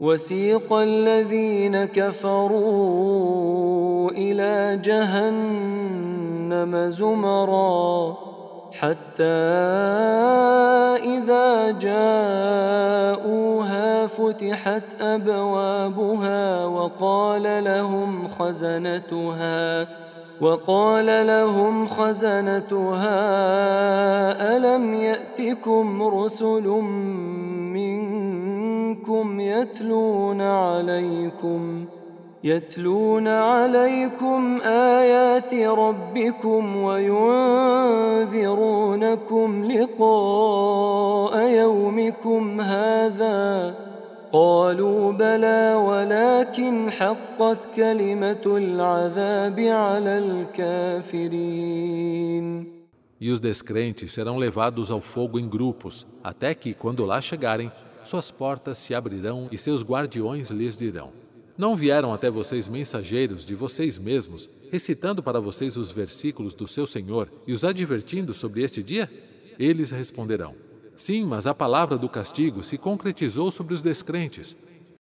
وسيق الذين كفروا إلى جهنم زمرا حتى إذا جاءوها فتحت أبوابها وقال لهم خزنتها ألم يأتكم رسل منكم يتلون عليكم آيات ربكم وينذرونكم لقاء يومكم هذا قالوا بلى ولكن حقت كلمة العذاب على الكافرين. E os descrentes serão levados ao fogo em grupos, até que, quando lá chegarem, suas portas se abrirão e seus guardiões lhes dirão: não vieram até vocês mensageiros de vocês mesmos, recitando para vocês os versículos do seu Senhor e os advertindo sobre este dia? Eles responderão: sim, mas a palavra do castigo se concretizou sobre os descrentes.